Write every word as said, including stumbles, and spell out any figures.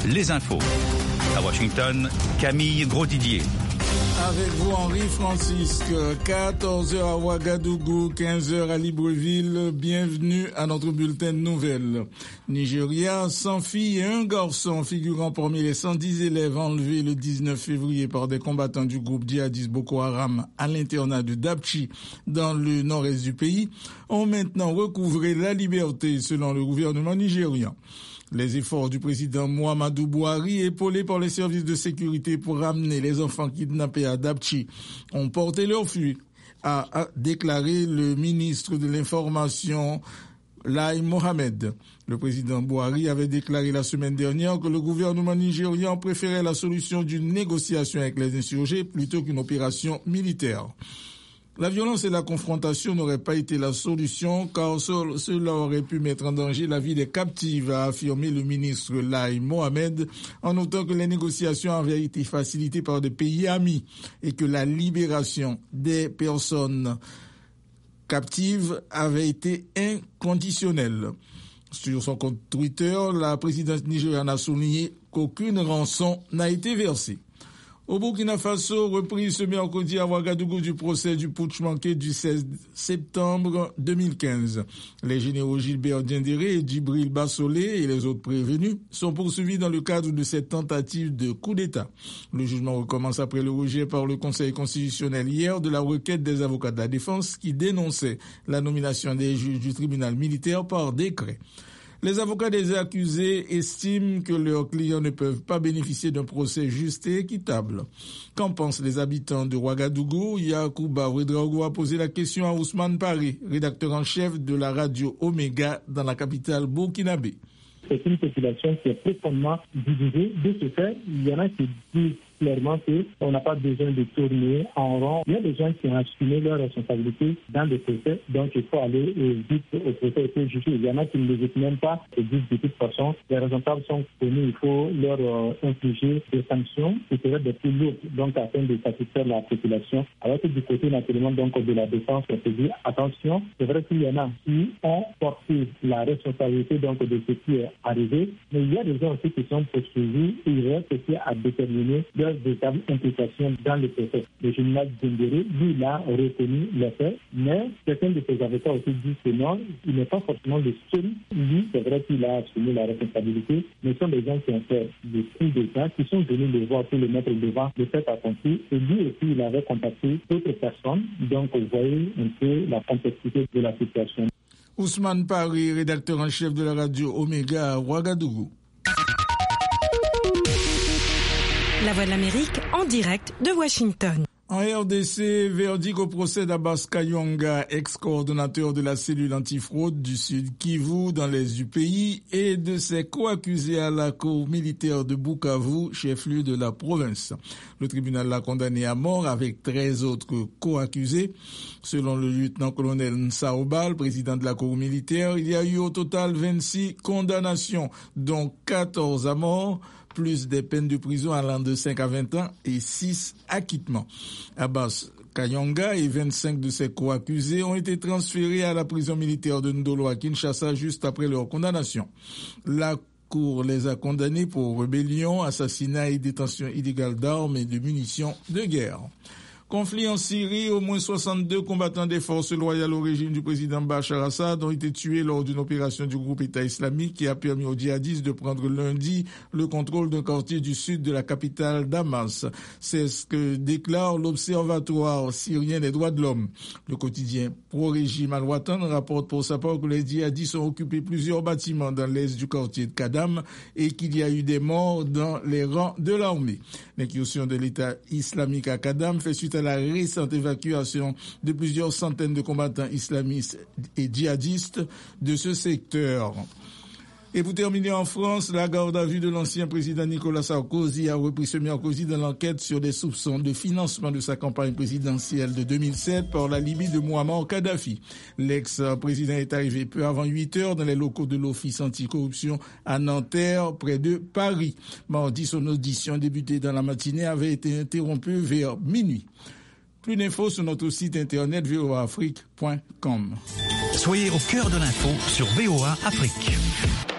les infos. À Washington, Camille Grosdidier. Avec vous, Henri Francisque, quatorze heures à Ouagadougou, quinze heures à Libreville. Bienvenue à notre bulletin de nouvelles. Nigeria, cent filles et un garçon figurant parmi les cent dix élèves enlevés le dix-neuf février par des combattants du groupe djihadiste Boko Haram à l'internat de Dapchi, dans le nord-est du pays, ont maintenant recouvré la liberté selon le gouvernement nigérian. Les efforts du président Muhammadu Buhari, épaulés par les services de sécurité pour ramener les enfants kidnappés à Dapchi, ont porté leur fruit, a déclaré le ministre de l'Information, Lai Mohammed. Le président Buhari avait déclaré la semaine dernière que le gouvernement nigérian préférait la solution d'une négociation avec les insurgés plutôt qu'une opération militaire. La violence et la confrontation n'auraient pas été la solution car cela aurait pu mettre en danger la vie des captives, a affirmé le ministre Lai Mohammed, en notant que les négociations avaient été facilitées par des pays amis et que la libération des personnes captives avait été inconditionnelle. Sur son compte Twitter, la présidente nigériane a souligné qu'aucune rançon n'a été versée. Au Burkina Faso, reprise ce mercredi à Ouagadougou du procès du putsch manqué du seize septembre deux mille quinze. Les généraux Gilbert Diendéré et Djibril Bassolé et les autres prévenus sont poursuivis dans le cadre de cette tentative de coup d'État. Le jugement recommence après le rejet par le Conseil constitutionnel hier de la requête des avocats de la défense qui dénonçaient la nomination des juges du tribunal militaire par décret. Les avocats des accusés estiment que leurs clients ne peuvent pas bénéficier d'un procès juste et équitable. Qu'en pensent les habitants de Ouagadougou? Yacouba Ouedraogo a posé la question à Ousmane Paré, rédacteur en chef de la radio Omega dans la capitale burkinabé. C'est une population qui est profondément divisée. De ce fait, il y en a qui disent clairement qu'on n'a pas besoin de tourner en rond. Il y a des gens qui ont assumé leurs responsabilités dans le procès, donc il faut aller vite au procès et faut juger. Il y en a qui ne l'hésitent même pas et disent de toute façon, les responsables sont connus, il faut leur euh, infliger des sanctions qui seraient des plus lourdes, donc afin de satisfaire la population. Alors que du côté naturellement donc de la défense, on se dit attention, c'est vrai qu'il y en a qui ont porté la responsabilité donc de ce qui est arrivé, mais il y a des gens aussi qui sont poursuivis et il reste aussi à déterminer leur véritable implication dans le procès. Le général Diendéré, lui, il a reconnu les faits, mais certains de ses avocats aussi disent que non, il n'est pas forcément le seul. Lui, c'est vrai qu'il a assumé la responsabilité, mais ce sont des gens qui ont fait des coups d'État, qui sont venus le voir pour le mettre devant le fait accompli, et lui aussi, il avait contacté d'autres personnes, donc vous voyez un peu la complexité de la situation. Ousmane Paré, rédacteur en chef de la radio Omega à Ouagadougou. La Voix de l'Amérique en direct de Washington. En R D C, verdict au procès d'Abbas Kayonga, ex-coordonnateur de la cellule antifraude du Sud Kivu dans l'est du pays et de ses co-accusés à la cour militaire de Bukavu, chef-lieu de la province. Le tribunal l'a condamné à mort avec treize autres co-accusés. Selon le lieutenant-colonel Nsaobal, président de la cour militaire, il y a eu au total vingt-six condamnations, dont quatorze à mort, plus des peines de prison allant de cinq à vingt ans et six acquittements. Abbas Kayonga et vingt-cinq de ses co-accusés ont été transférés à la prison militaire de Ndolo à Kinshasa juste après leur condamnation. La Cour les a condamnés pour rébellion, assassinat et détention illégale d'armes et de munitions de guerre. Conflit en Syrie, au moins soixante-deux combattants des forces loyales au régime du président Bachar Assad ont été tués lors d'une opération du groupe État islamique qui a permis aux djihadistes de prendre lundi le contrôle d'un quartier du sud de la capitale Damas. C'est ce que déclare l'Observatoire syrien des droits de l'homme. Le quotidien pro-régime Al-Watan rapporte pour sa part que les djihadistes ont occupé plusieurs bâtiments dans l'est du quartier de Kadam et qu'il y a eu des morts dans les rangs de l'armée. L'incursion de l'État islamique à Kadam fait suite à la récente évacuation de plusieurs centaines de combattants islamistes et djihadistes de ce secteur. Et pour terminer en France, la garde à vue de l'ancien président Nicolas Sarkozy a repris ce mercredi dans l'enquête sur des soupçons de financement de sa campagne présidentielle de deux mille sept par la Libye de Mouammar Kadhafi. L'ex-président est arrivé peu avant huit heures dans les locaux de l'Office anticorruption à Nanterre, près de Paris. Mardi, son audition débutée dans la matinée avait été interrompue vers minuit. Plus d'infos sur notre site internet v o a afrique point com. Soyez au cœur de l'info sur V O A Afrique.